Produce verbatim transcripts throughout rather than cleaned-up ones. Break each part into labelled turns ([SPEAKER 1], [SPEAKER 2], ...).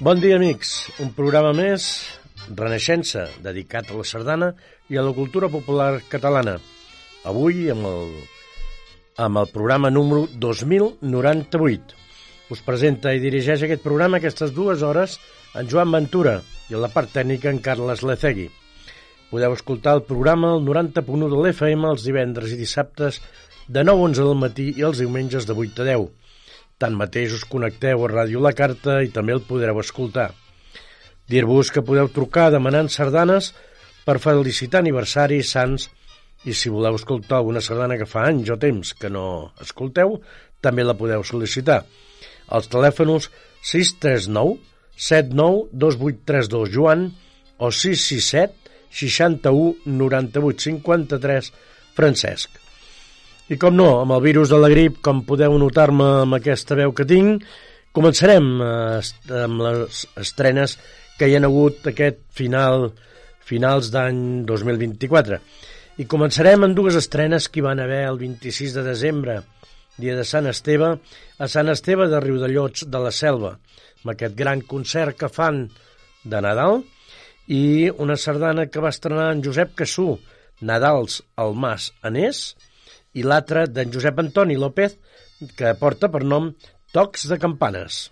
[SPEAKER 1] Bon dia, amics. Un programa més, Renaixença, dedicat a la sardana i a la cultura popular catalana. Avui amb el, amb el programa número dos mil noranta-vuit. Us presenta i dirigeix aquest programa aquestes dues hores en Joan Ventura i a la part tècnica en Carles Lecegui. Podeu escoltar el programa al noranta punt u de l'F M els divendres i dissabtes de nou a onze del matí i els diumenges de vuit a deu. Tanmateix us connecteu a Ràdio La Carta i també el podreu escoltar. Dir-vos que podeu trucar demanant sardanes per felicitar aniversaris, sants, i si voleu escoltar alguna sardana que fa anys o temps que no escolteu, també la podeu sol·licitar. Els telèfons sis tres nou set nou dos vuit tres dos Joan o sis sis set seixanta-u noranta-vuit cinquanta-tres Francesc. I com no, amb el virus de la grip, com podeu notar-me amb aquesta veu que tinc, començarem amb les estrenes que hi ha hagut aquest final, finals d'any dos mil vint-i-quatre. I començarem amb dues estrenes que hi van haver el vint-i-sis de desembre, dia de Sant Esteve, a Sant Esteve de Riudellots de la Selva, amb aquest gran concert que fan de Nadal, i una sardana que va estrenar en Josep Cassú, Nadals al Mas Anés, i l'altra d'en Josep Antoni López, que porta per nom Tocs de Campanes.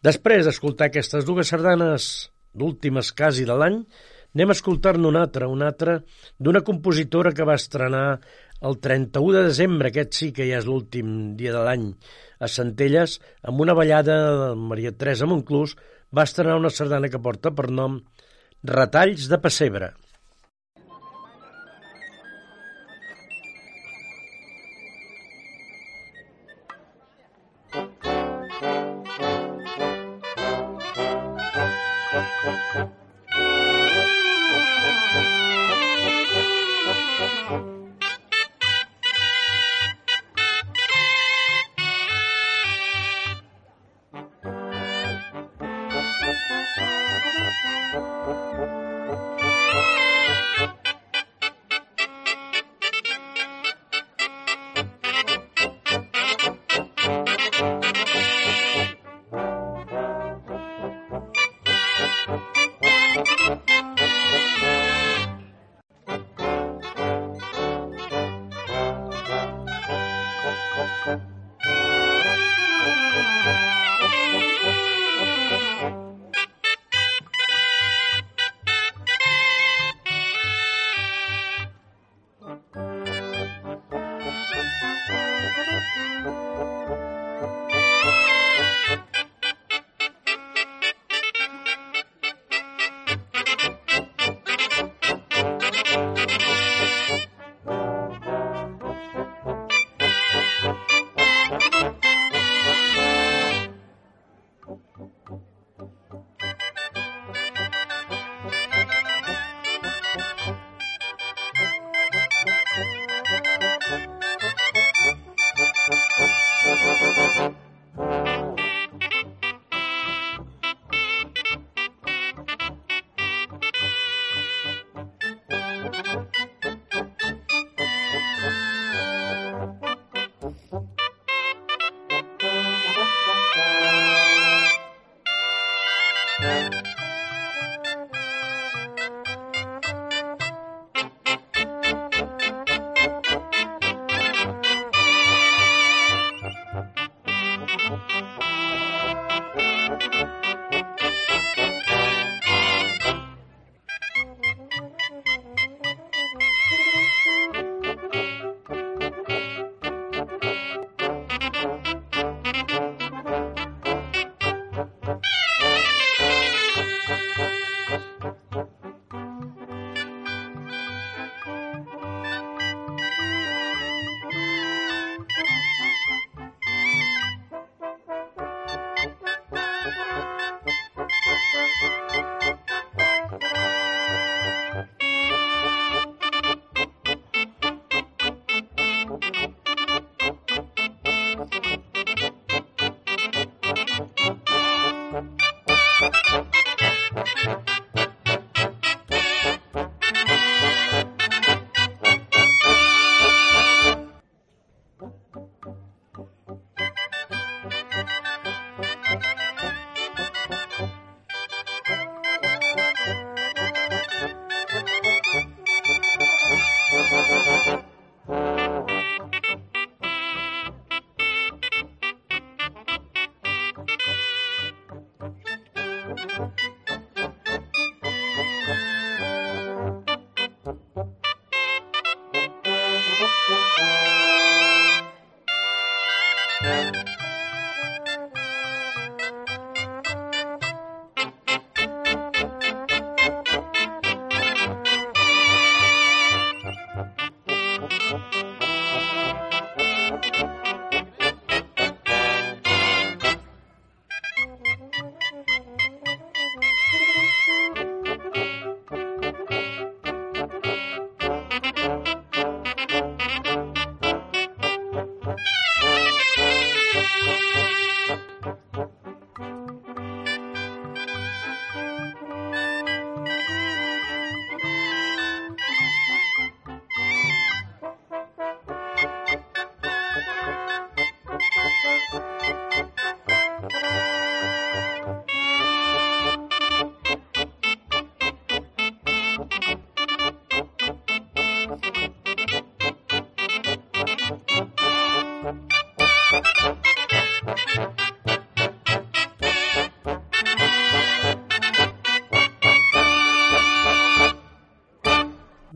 [SPEAKER 1] Després d'escoltar aquestes dues sardanes d'últimes quasi de l'any, anem a escoltar-ne una altra, una altra d'una compositora que va estrenar el trenta-u de desembre, aquest sí que ja és l'últim dia de l'any, a Centelles, amb una ballada de Maria Teresa Monclús, va estrenar una sardana que porta per nom Retalls de pessebre.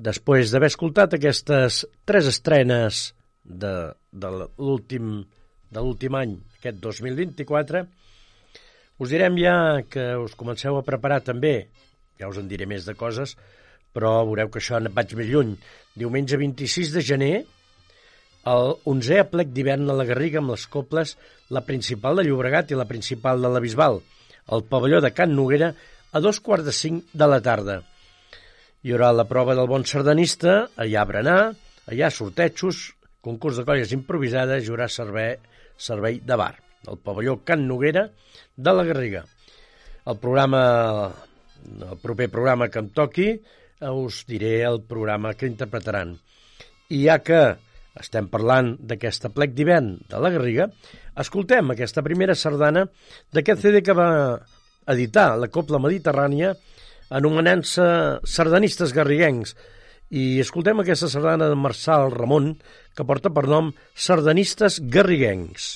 [SPEAKER 1] després d'haver escoltat aquestes tres estrenes de, de l'últim de l'últim any, aquest dos mil vint-i-quatre, us direm ja que us comenceu a preparar també, ja us en diré més de coses, però veureu que això vaig més lluny. Diumenge vint-i-sis de gener, el onzè aplec d'hivern a la Garriga amb les coples, la principal de Llobregat i la principal de la Bisbal, al pavelló de Can Noguera, a dos quarts de cinc de la tarda. Hi haurà la prova del bon sardanista, allà a berenar, allà sortejos, concurs de colles improvisades, hi haurà servei, servei de bar, al pavelló Can Noguera de la Garriga. El programa, el proper programa que em toqui, us diré el programa que interpretaran. I ja que estem parlant d'aquest aplec d'hivern de la Garriga, escoltem aquesta primera sardana d'aquest C D que va editar la Copla Mediterrània, anomenant-se Sardanistes Garriguencs, i escoltem aquesta sardana de Marçal Ramon, que porta per nom Sardanistes Garriguencs.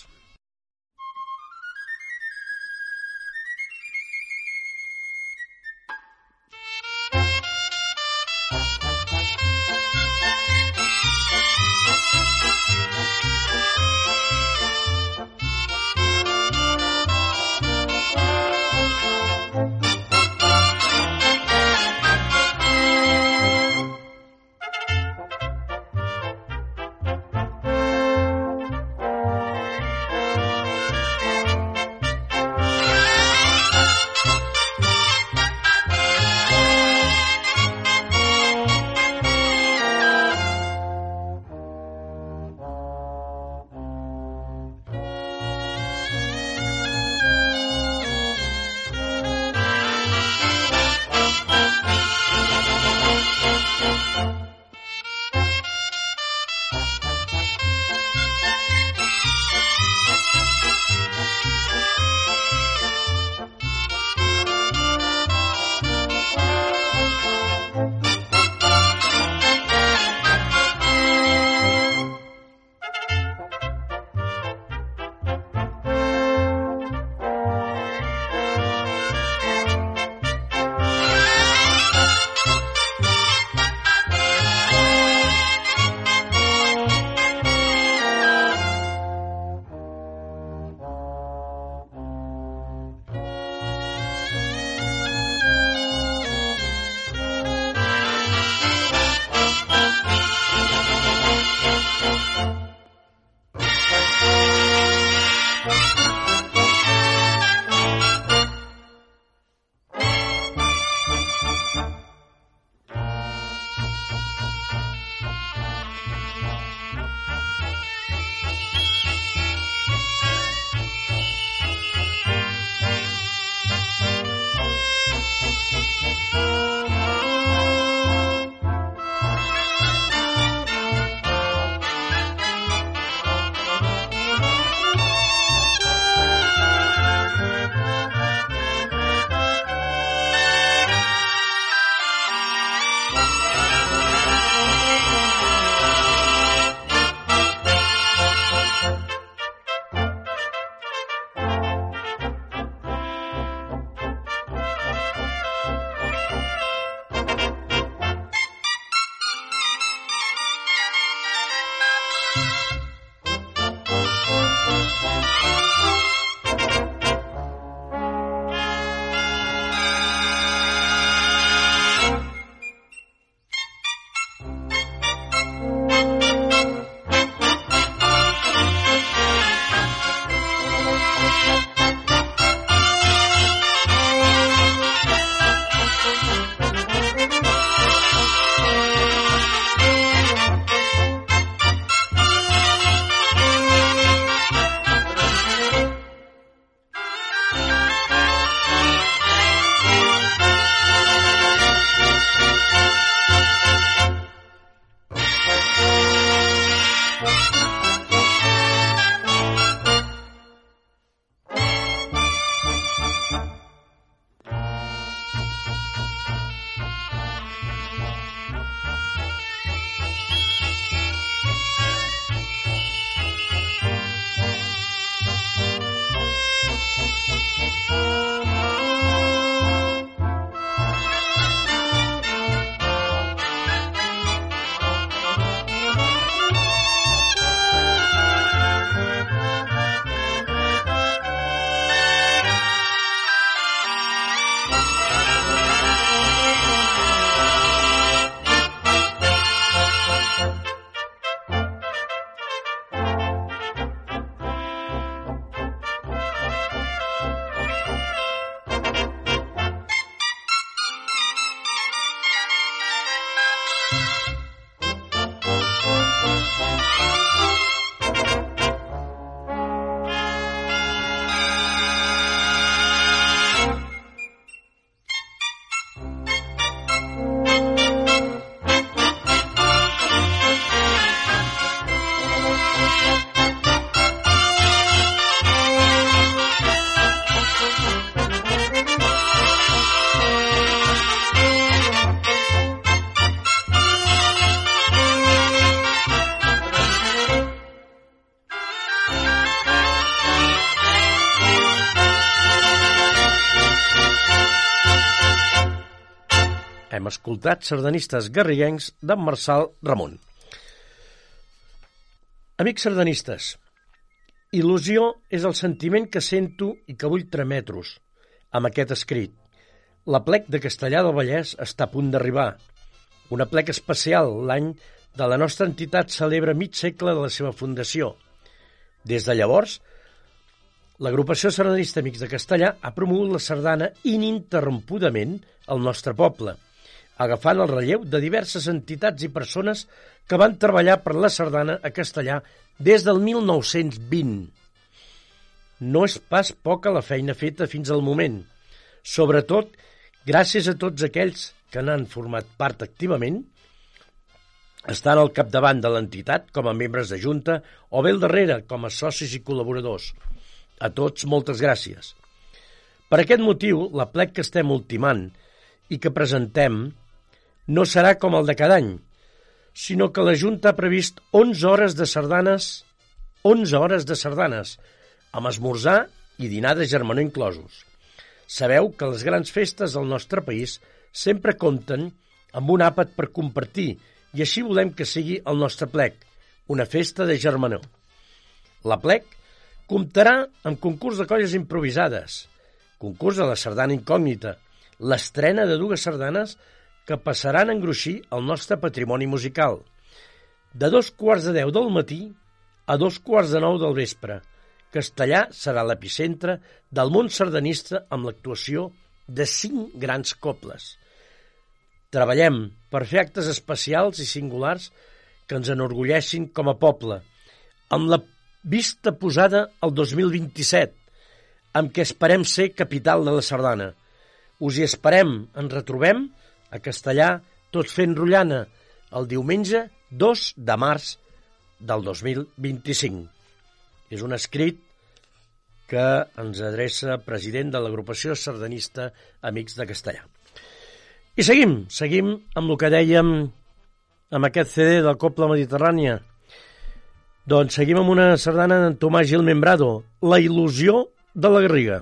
[SPEAKER 1] hem escoltat Sardanistes garriguencs d'en Marçal Ramon. Amics sardanistes, il·lusió és el sentiment que sento i que vull trametre-us amb aquest escrit. L'aplec de Castellar del Vallès està a punt d'arribar. Un aplec especial, l'any de la nostra entitat celebra mig segle de la seva fundació. Des de llavors, l'agrupació sardanista Amics de Castellar ha promogut la sardana ininterrompudament al nostre poble, agafant el relleu de diverses entitats i persones que van treballar per la sardana a Castellar des del mil nou-cents vint. No és pas poca la feina feta fins al moment, sobretot gràcies a tots aquells que n'han format part activament, estan al capdavant de l'entitat com a membres de junta o bé al darrere com a socis i col·laboradors. A tots, moltes gràcies. Per aquest motiu, l'aplec que estem ultimant i que presentem no serà com el de cada any, sinó que la Junta ha previst onze hores de sardanes, onze hores de sardanes, amb esmorzar i dinar de germanor inclosos. Sabeu que les grans festes del nostre país sempre compten amb un àpat per compartir i així volem que sigui el nostre plec, una festa de germanor. L'aplec comptarà amb concurs de colles improvisades, concurs de la sardana incògnita, l'estrena de dues sardanes que passaran a engruixir el nostre patrimoni musical, de dos quarts de deu del matí a dos quarts de nou del vespre. Castellar serà l'epicentre del món sardanista amb l'actuació de cinc grans cobles. Treballem per fer actes especials i singulars que ens enorgulleixin com a poble, amb la vista posada al dos mil vint-i-set, amb què esperem ser capital de la sardana. Us hi esperem, ens retrobem a Castellar, tots fent rotllana, el diumenge dos de març del dos mil vint-i-cinc. És un escrit que ens adreça president de l'agrupació sardanista Amics de Castellar. I seguim, seguim amb el que dèiem amb aquest C D del Copla Mediterrània. Doncs seguim amb una sardana d'en Tomàs Gil Membrado, La il·lusió de la Garriga.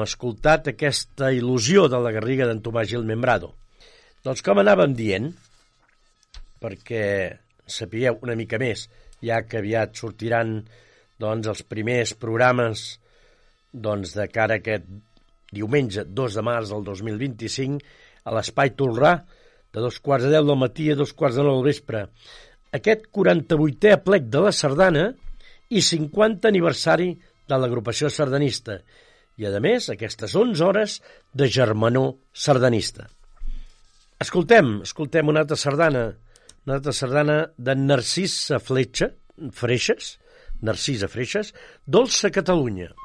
[SPEAKER 1] escoltat aquesta il·lusió de la Garriga d'en Tomàs Gil Membrado. Doncs com anàvem dient, perquè sapigueu una mica més, ja que aviat sortiran doncs, els primers programes doncs, de cara a aquest diumenge dos de març del dos mil vint-i-cinc a l'Espai Tolrà, de dos quarts de deu del matí a dos quarts de nou del vespre. Aquest quaranta-vuitè aplec de la sardana i cinquanta aniversari de l'agrupació sardanista. I, a més, aquestes onze hores de germanor sardanista. Escoltem, escoltem una altra sardana, una altra sardana de Narcisa Fletxa, Freixes, Narcisa Freixes, Dolça Catalunya.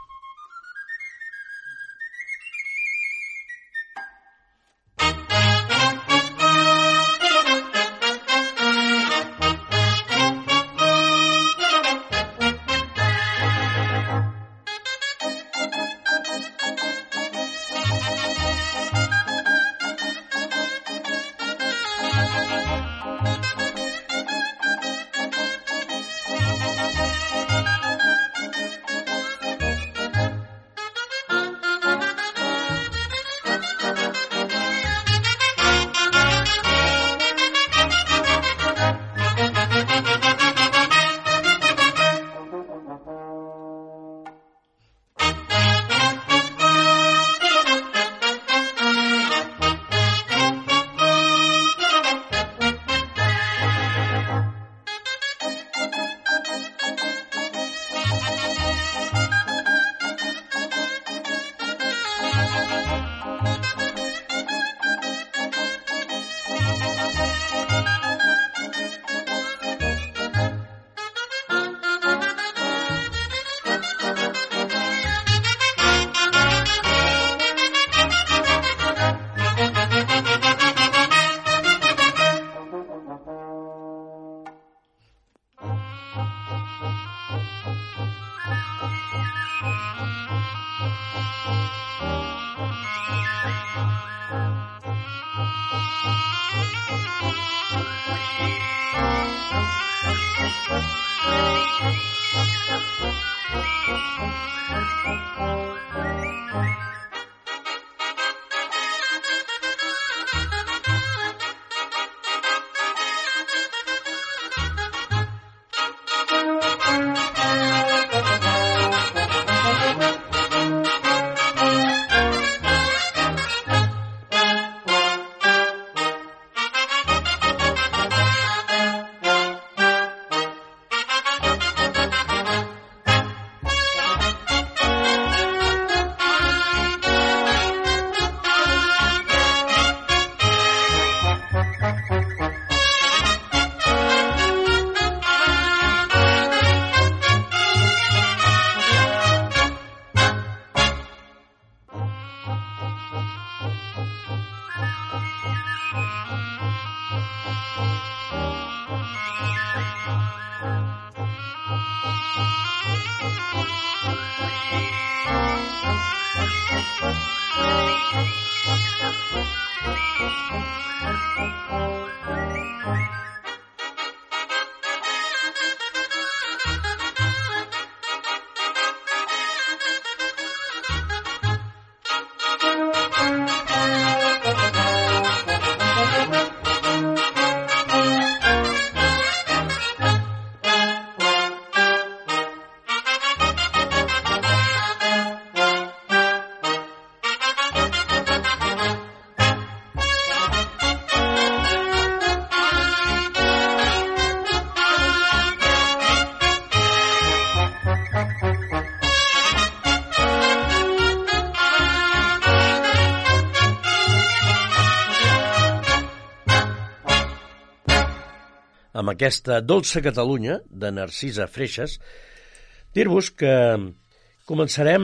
[SPEAKER 1] Amb aquesta Dolça Catalunya, de Narcisa Freixes, dir-vos que començarem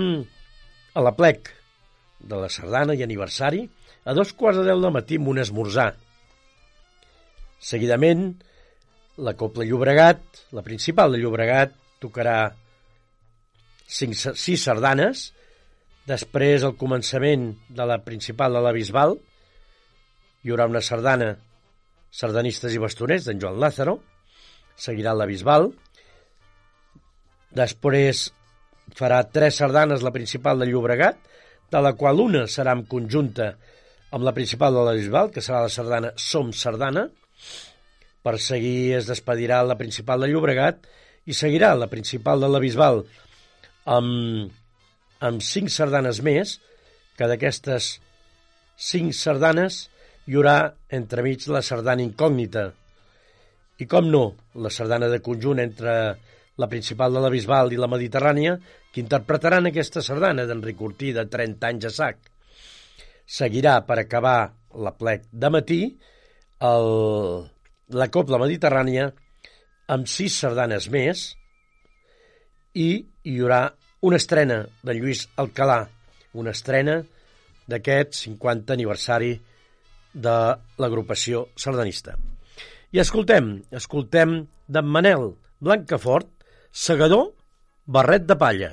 [SPEAKER 1] a l'aplec de la sardana i aniversari a dos quarts de deu del matí amb un esmorzar. Seguidament, la Cobla Llobregat, la principal de Llobregat, tocarà cinc, sis sardanes. Després, al començament de la principal de la Bisbal, hi haurà una sardana Sardanistes i bastoners, d'en Joan Lázaro. Seguirà la Bisbal. Després farà tres sardanes la principal de Llobregat. de la qual una serà en conjunta amb la principal de la Bisbal, que serà la sardana Som Sardana. Per seguir es despedirà la principal de Llobregat i seguirà la principal de la Bisbal amb, amb cinc sardanes més, que d'aquestes cinc sardanes hi haurà entremig la sardana incògnita. I com no, la sardana de conjunt entre la principal de la Bisbal i la Mediterrània, que interpretaran aquesta sardana d'Enric Ortí de trenta anys a sac. Seguirà, per acabar l'aplec de matí, el, la Cobla Mediterrània amb sis sardanes més i hi haurà una estrena de Lluís Alcalà, una estrena d'aquest cinquanta aniversari de l'agrupació sardanista. I escoltem, escoltem d'en Manel Blancafort, Segador, barret de palla.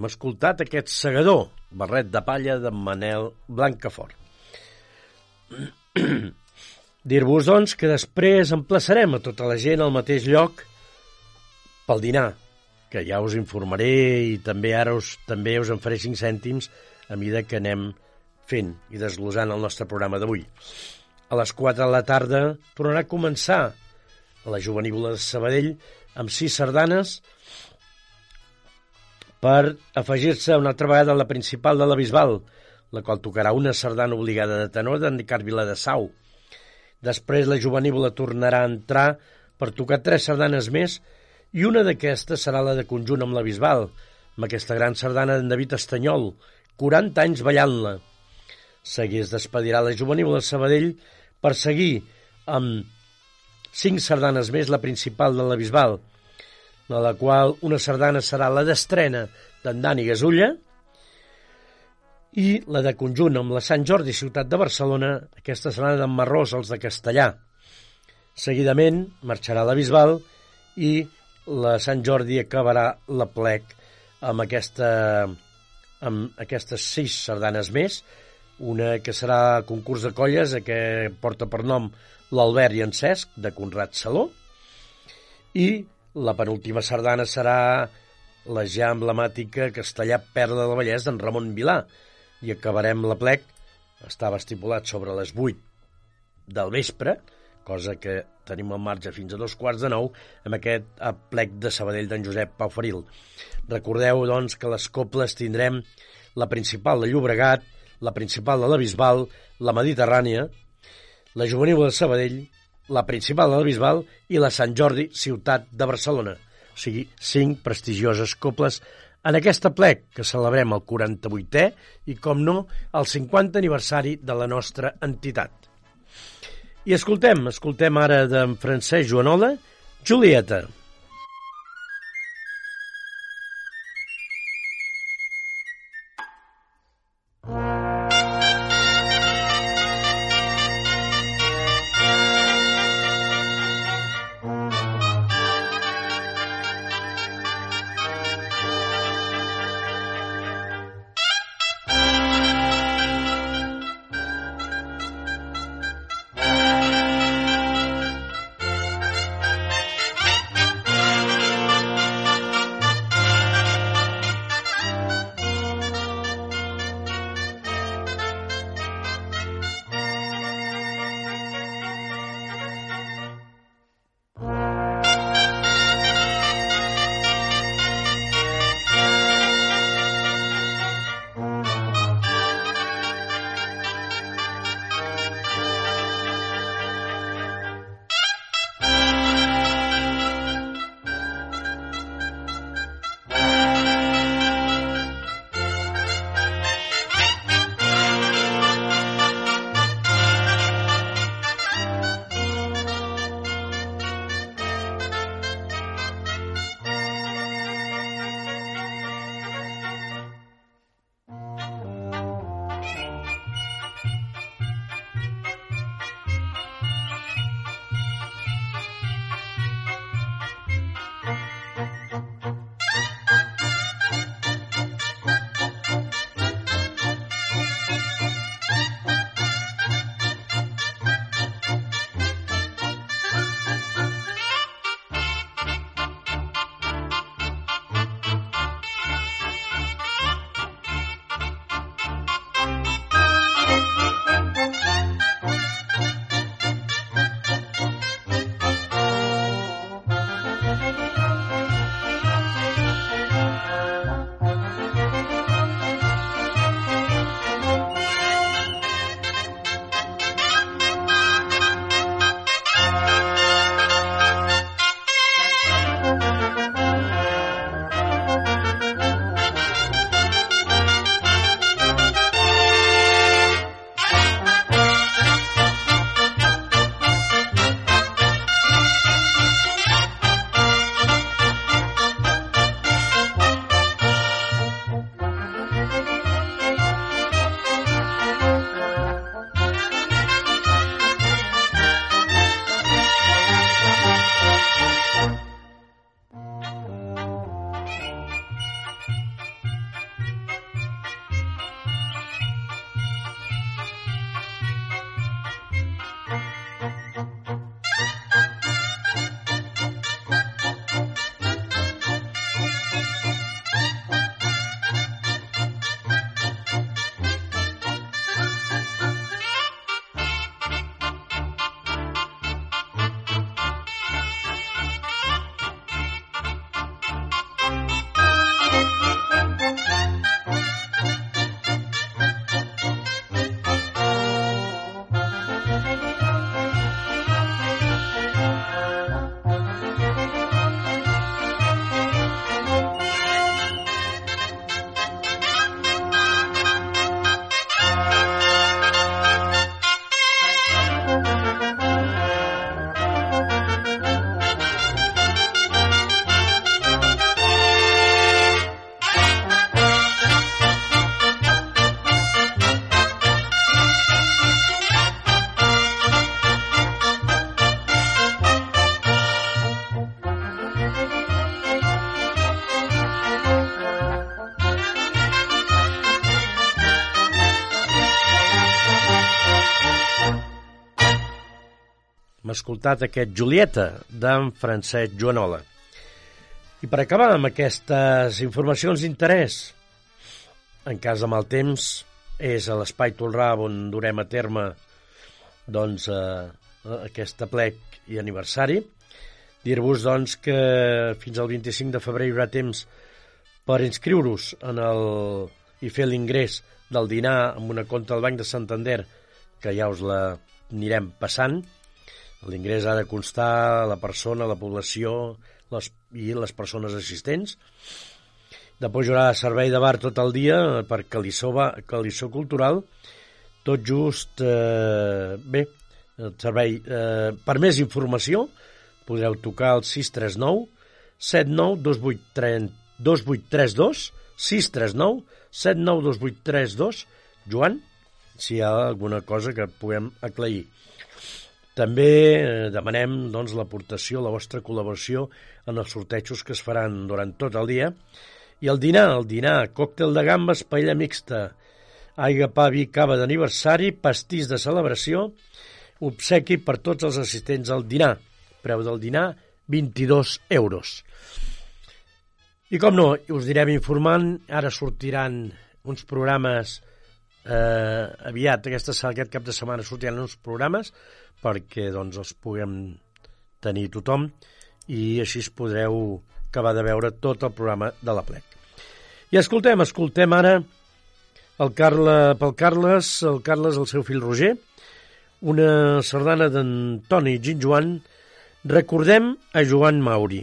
[SPEAKER 1] escoltat aquest segador, Barret de palla de Manel Blancafort. Dir-vos, doncs, que després emplaçarem a tota la gent al mateix lloc pel dinar, que ja us informaré i també ara us, també us en faré cinc cèntims a mesura que anem fent i desglosant el nostre programa d'avui. A les quatre de la tarda tornarà a començar a la Jovenívola de Sabadell amb sis sardanes per afegir-se una altra vegada a la principal de la Bisbal, la qual tocarà una sardana obligada de tenor d'en Ricard Viladesau. Després la Jovenívola tornarà a entrar per tocar tres sardanes més i una d'aquestes serà la de conjunt amb la Bisbal, amb aquesta gran sardana d'en David Estanyol, quaranta anys ballant-la. Seguir es despedirà la Jovenívola de Sabadell per seguir amb cinc sardanes més la principal de la Bisbal, de la qual una sardana serà la d'estrena d'en Dani Gasulla i la de conjunt amb la Sant Jordi Ciutat de Barcelona, aquesta serà d'en Marrós, els de Castellà. Seguidament marxarà la Bisbal i la Sant Jordi acabarà la plec amb, aquesta, amb aquestes sis sardanes més, una que serà concurs de colles, que porta per nom l'Albert i en Cesc, de Conrad Saló, i la penúltima sardana serà la ja emblemàtica Castellà Perla del Vallès d'en Ramon Vilà, i acabarem la plec, estava estipulat sobre les vuit del vespre, cosa que tenim al marge fins a dos quarts de nou, amb aquest plec de Sabadell d'en Josep Pau Faril. Recordeu, doncs, que les coples tindrem la principal de Llobregat, la principal de la Bisbal, la Mediterrània, la Jovenívola de Sabadell, la principal de la Bisbal i la Sant Jordi Ciutat de Barcelona. O sigui, cinc prestigioses coples en aquesta plec que celebrem el quaranta-vuitè i, com no, el cinquanta aniversari de la nostra entitat. I escoltem, escoltem ara d'en Francesc Joanola, Julieta. escoltat aquest Julieta d'en Francesc Joanola. I per acabar amb aquestes informacions d'interès, en cas de mal temps, és a l'Espai Tolrà on durem a terme doncs, eh, aquest aplec i aniversari. Dir-vos doncs, que fins al vint-i-cinc de febrer hi haurà temps per inscriure-us en el, i fer l'ingrés del dinar amb una compta al Banc de Santander, que ja us la anirem passant. L'ingrés ha de constar la persona, la població les, i les persones assistents. Després hi haurà servei de bar tot el dia per Calissó, Calissó Cultural, tot just, eh, bé, el servei. Eh, per més informació podreu tocar el sis tres nou set nou dos vuit tres dos, sis tres nou set nou dos vuit tres dos, Joan, si hi ha alguna cosa que puguem aclarir. També eh, demanem doncs, l'aportació, la vostra col·laboració en els sortejos que es faran durant tot el dia. I el dinar, el dinar, còctel de gambes, paella mixta, aigua, pa, vi, cava d'aniversari, pastís de celebració, obsequi per tots els assistents al dinar. Preu del dinar, vint-i-dos euros. I com no, us direm informant, ara sortiran uns programes, eh, aviat, aquesta, aquest cap de setmana sortiran uns programes perquè doncs, els puguem tenir tothom i així es podreu acabar de veure tot el programa de l'Aplec. I escoltem, escoltem ara el Carla, pel Carles, el Carles, el seu fill Roger, una sardana d'Antoni Ginjoan, Recordem a Joan Mauri.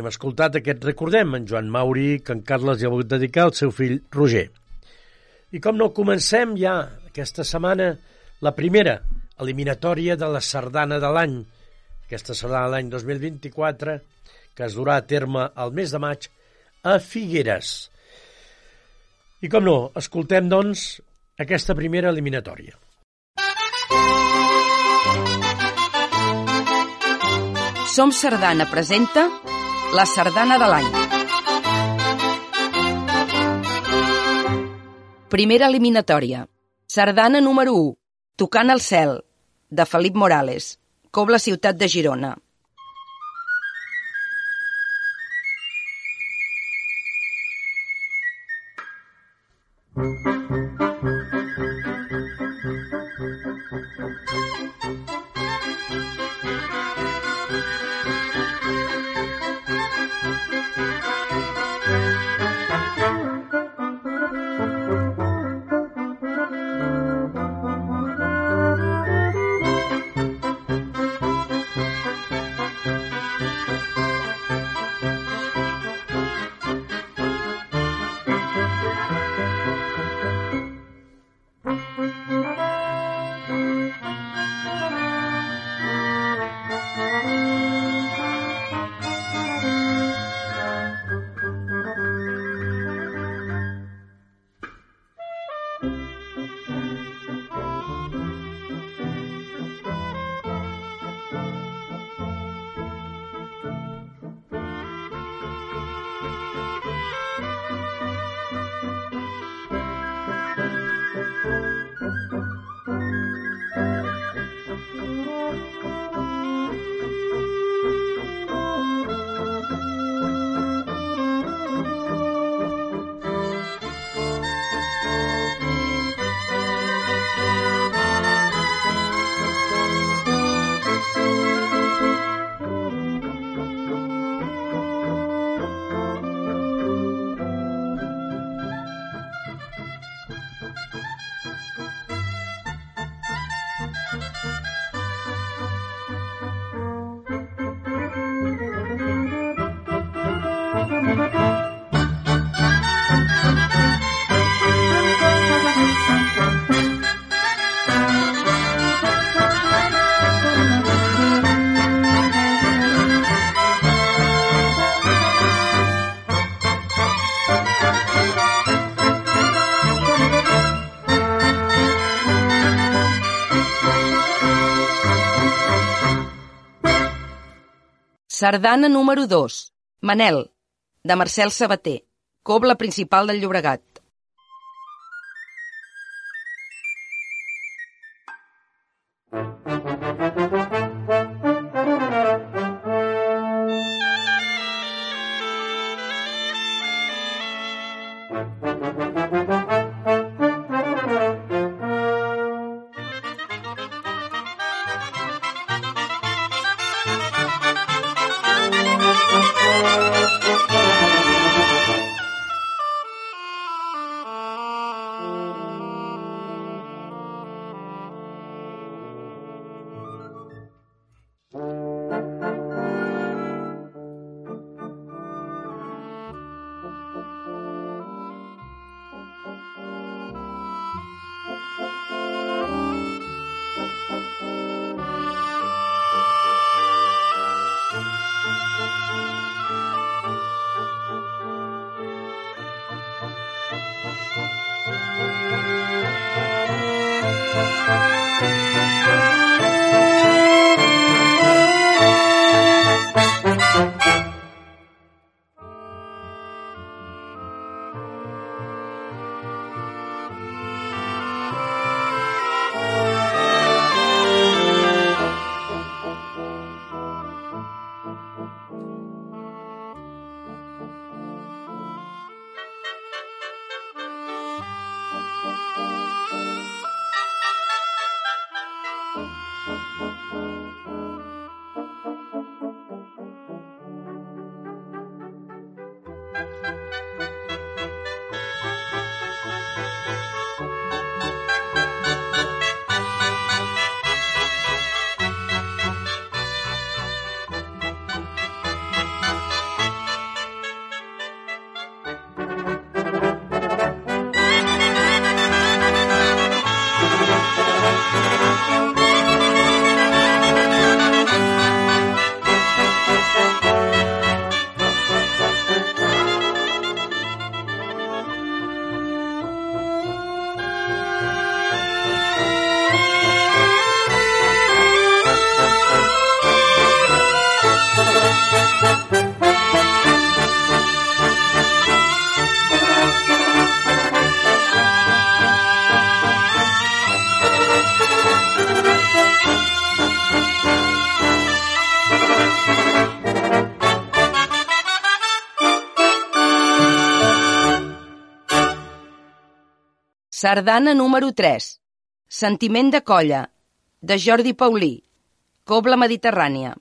[SPEAKER 1] hem escoltat aquest Recordem, en Joan Mauri, que en Carles ja ha volgut dedicar al seu fill Roger. I com no, comencem ja aquesta setmana la primera eliminatòria de la sardana de l'any, aquesta sardana de l'any dos mil vint-i-quatre, que es durà a terme el mes de maig a Figueres. I com no, escoltem, doncs, aquesta primera eliminatòria.
[SPEAKER 2] Som Sardana presenta la sardana de l'any. Primera eliminatòria. Sardana número u, Tocant al cel, de Felip Morales, Cobla Ciutat de Girona. Sardana número dos, Manel, de Marcel Sabater, Cobla Principal del Llobregat. Sardana número tres. Sentiment de colla, de Jordi Paulí, Cobla Mediterrània.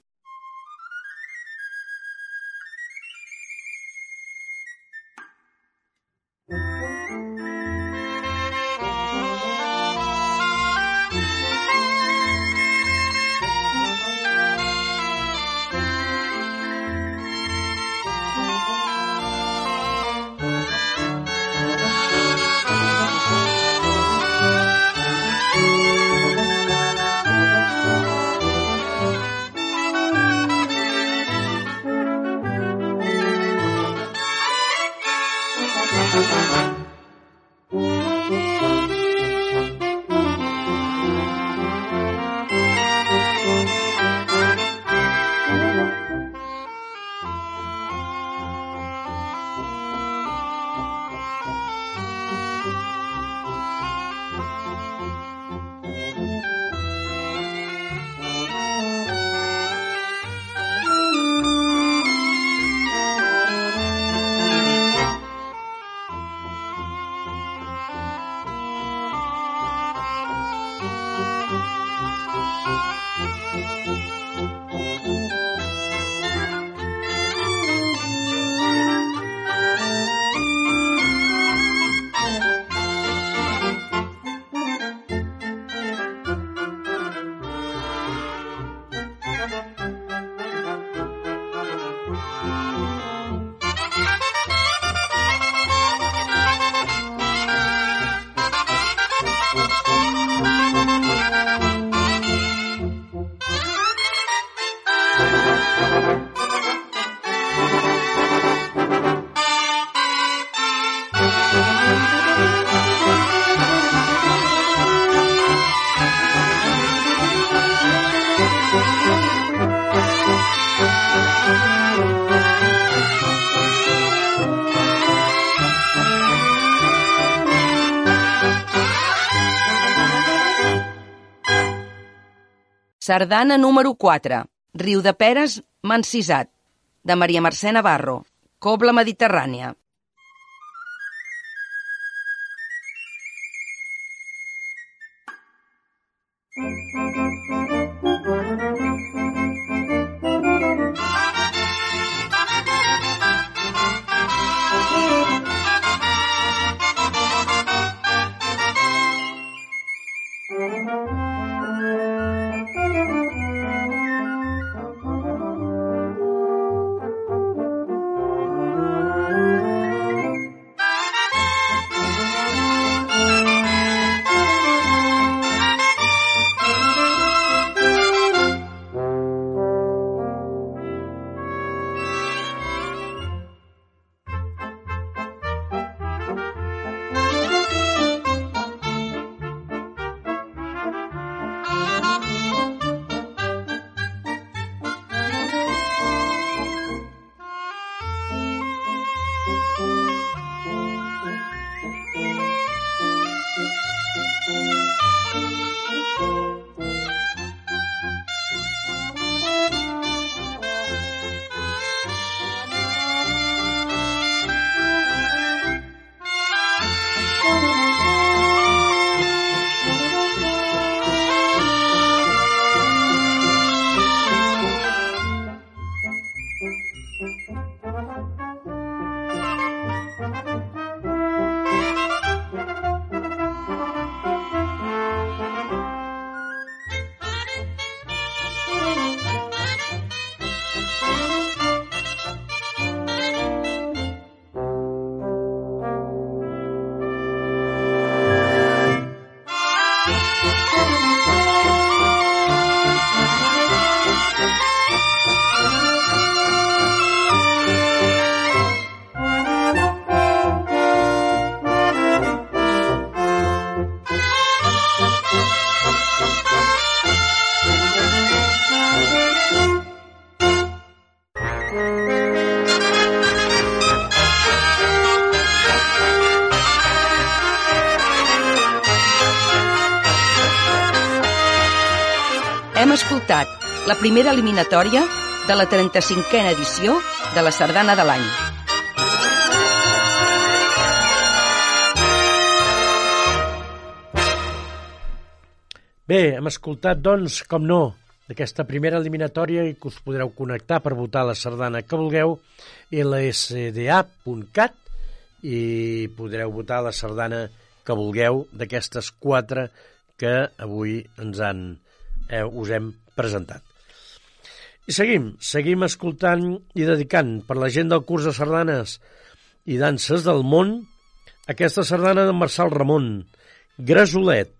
[SPEAKER 2] Sardana número quatre. Riudeperes, Mancisat, de Maria Mercè Navarro, Cobla Mediterrània. Hem escoltat la primera eliminatòria de la trenta-cinquena edició de la Sardana de l'Any.
[SPEAKER 1] Bé, hem escoltat, doncs, com no, d'aquesta primera eliminatòria i que us podreu connectar per votar la sardana que vulgueu, l s d a punt cat, i podreu votar la sardana que vulgueu d'aquestes quatre que avui ens han, eh, us hem presentat. I seguim, seguim escoltant i dedicant per la gent del curs de sardanes i danses del món aquesta sardana de Marçal Ramon, Gresolet.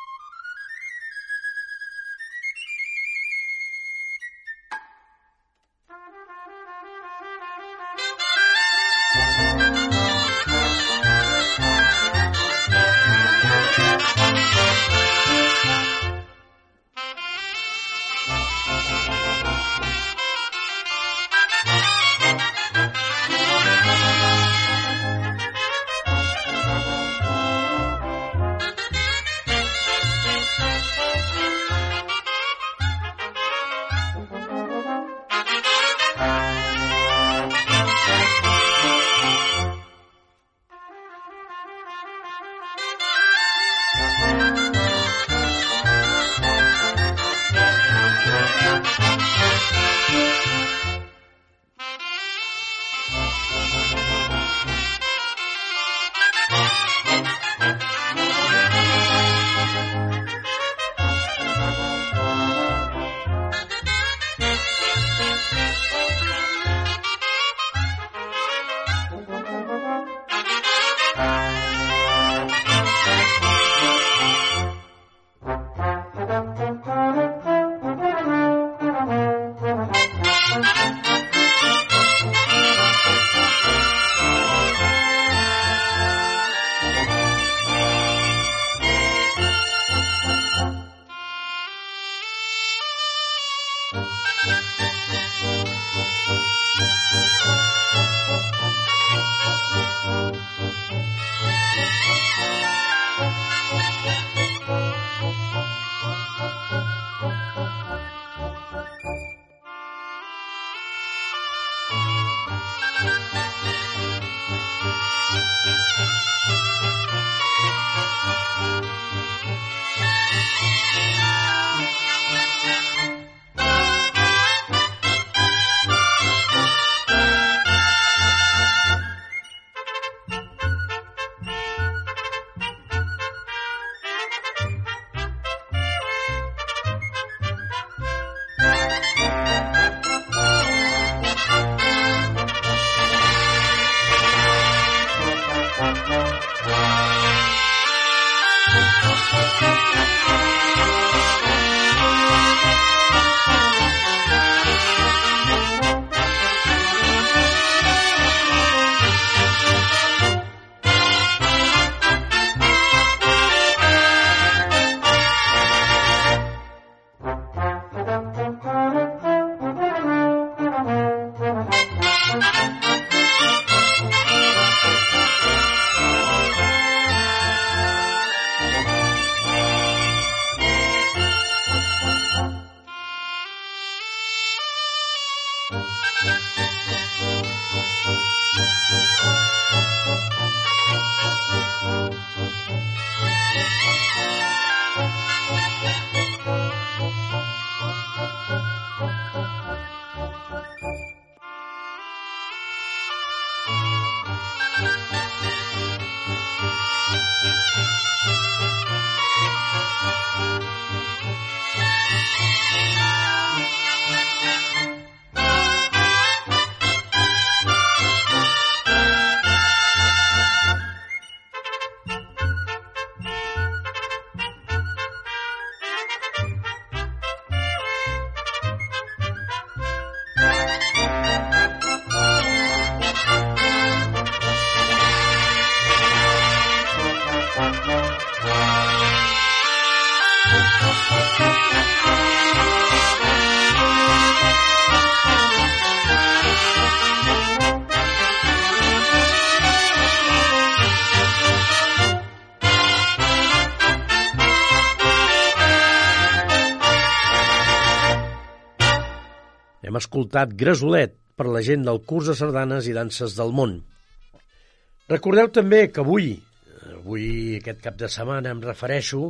[SPEAKER 1] Hem escoltat Gresolet per la gent del curs de sardanes i danses del món. Recordeu també que avui, avui aquest cap de setmana em refereixo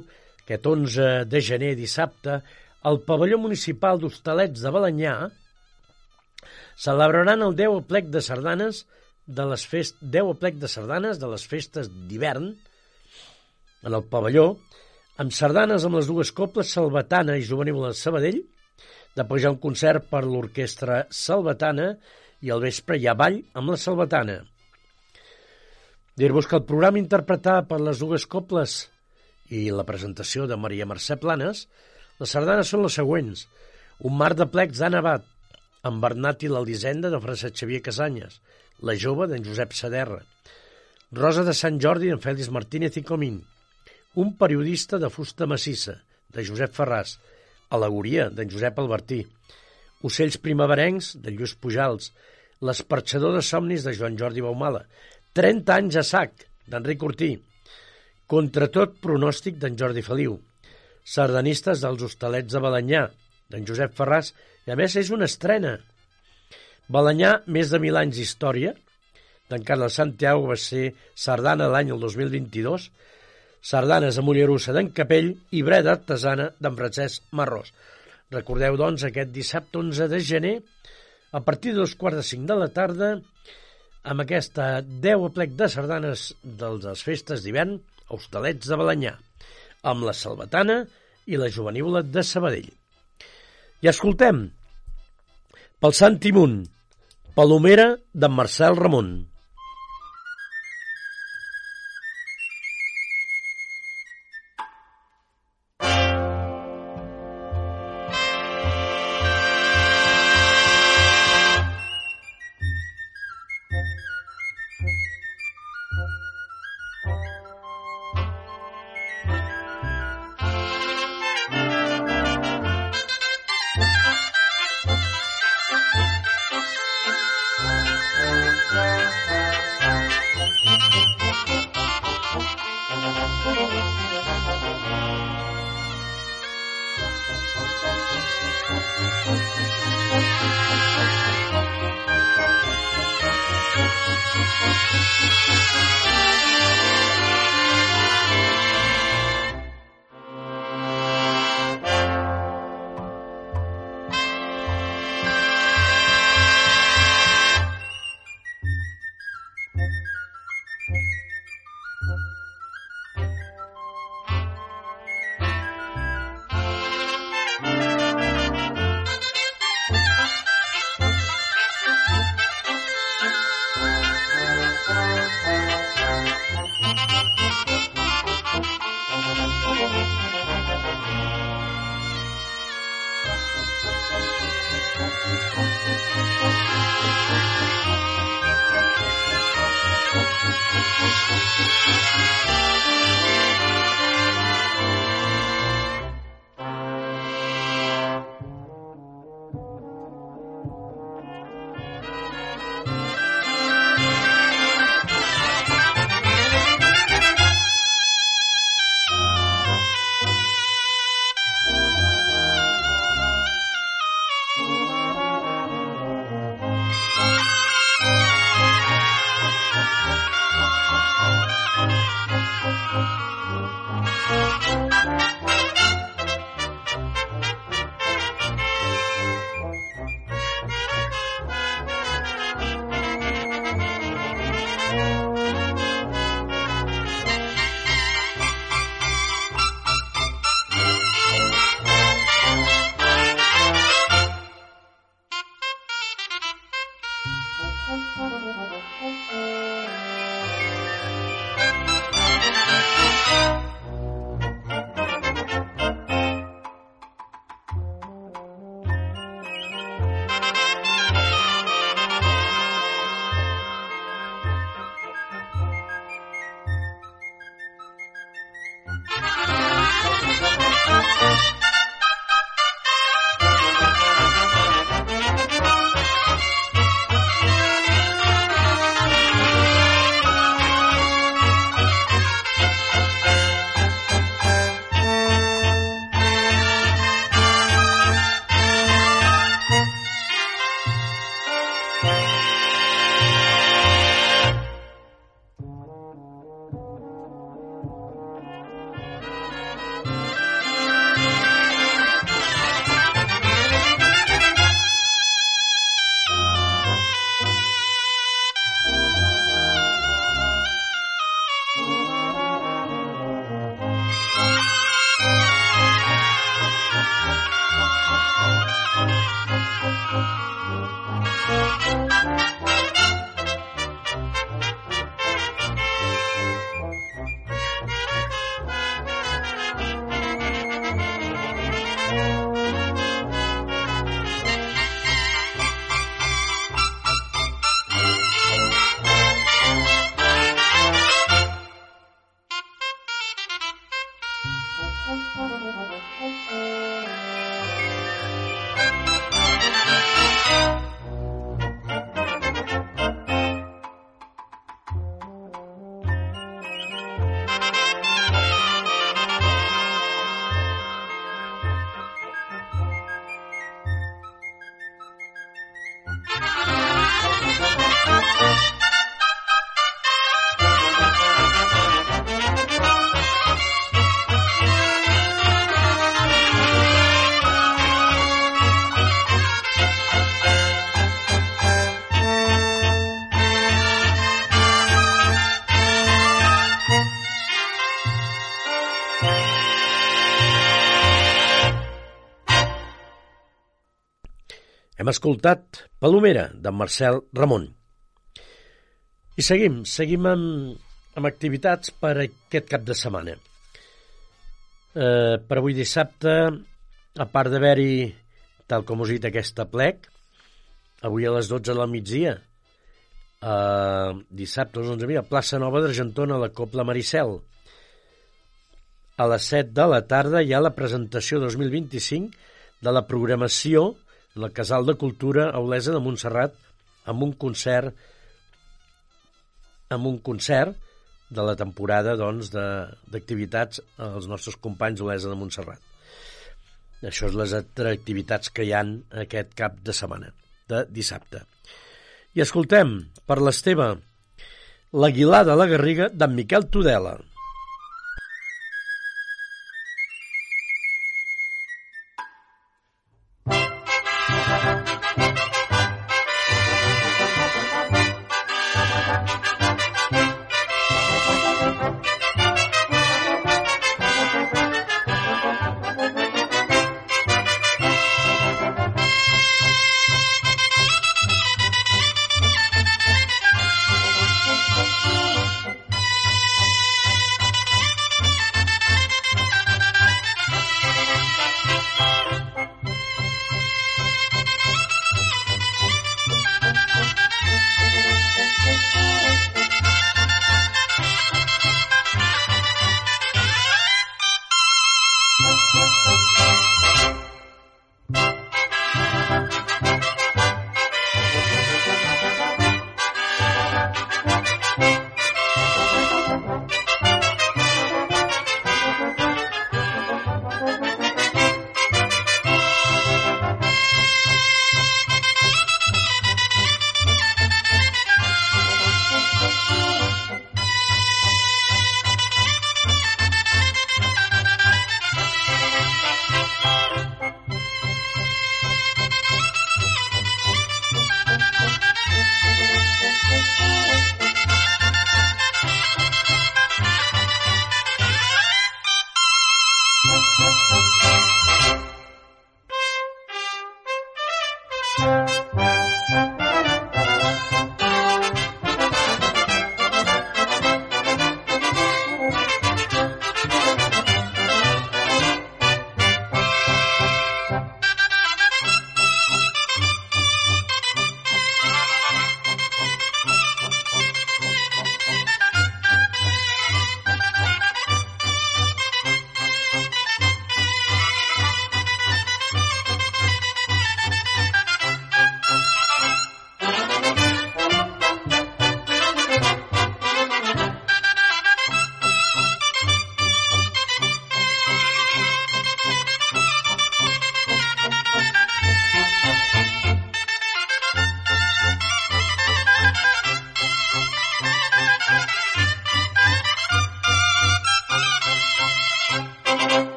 [SPEAKER 1] aquest onze de gener, dissabte, al pavelló municipal d'Hostalets de Balenyà celebraran el deu aplec de sardanes de les fest... deu aplec de sardanes de les festes d'hivern en el pavelló, amb sardanes amb les dues cobles Salvatana i Juvenil de Sabadell, després hi ha un concert per l'orquestra Salvatana i al vespre hi ha ball amb la Salvatana. Dir-vos que el programa interpretat per les dues cobles i la presentació de Maria Mercè Planes, les sardanes són les següents: Un mar de plecs d'Anna Abad, amb Bernat i l'Elisenda de Francesc Xavier Casanyes, La jove d'en Josep Saderra, Rosa de Sant Jordi d'en Fèlix Martínez i Comín, Un periodista de fusta massissa, de Josep Ferràs, Al·legoria, d'en Josep Albertí, Ocells primaverencs, de Lluís Pujals, L'esperxador de somnis, de Joan Jordi Baumala, trenta anys a sac, d'Enric Ortí, Contra tot pronòstic, d'en Jordi Feliu, Sardanistes dels Hostalets de Balenyà, d'en Josep Ferràs, i a més és una estrena. Balenyà, més de mil anys d'història, d'en Carles Santiago, va ser sardana l'any el dos mil vint-i-dos, sardanes a Mollerussa d'en Capell i breda artesana d'en Francesc Marrós. Recordeu, doncs, aquest dissabte onze de gener, a partir de dos quarts de cinc de la tarda, amb aquesta deu aplec de sardanes de les festes d'hivern a Hostalets de Balenyà, amb la Salvatana i la Jovenívola de Sabadell. I escoltem, pel Sant Timunt, Palomera d'en Marcel Ramon. Hem escoltat Palomera, d'en Marcel Ramon. I seguim, seguim amb, amb activitats per aquest cap de setmana. Eh, per avui dissabte, a part d'haver-hi, tal com us he dit, aquesta plec, avui a les dotze del migdia, eh, dissabte, a les onze mil, a Plaça Nova d'Argentona, a la Cobla Maricel. A les set de la tarda hi ha la presentació dos mil vint-i-cinc de la programació en el Casal de Cultura a Olesa de Montserrat amb un concert amb un concert de la temporada doncs, d'activitats als nostres companys d'Olesa de Montserrat. Això és les altres activitats que hi ha aquest cap de setmana, de dissabte. I escoltem, per l'Esteve, l'Aguilar de la Garriga d'en Miquel Tudela.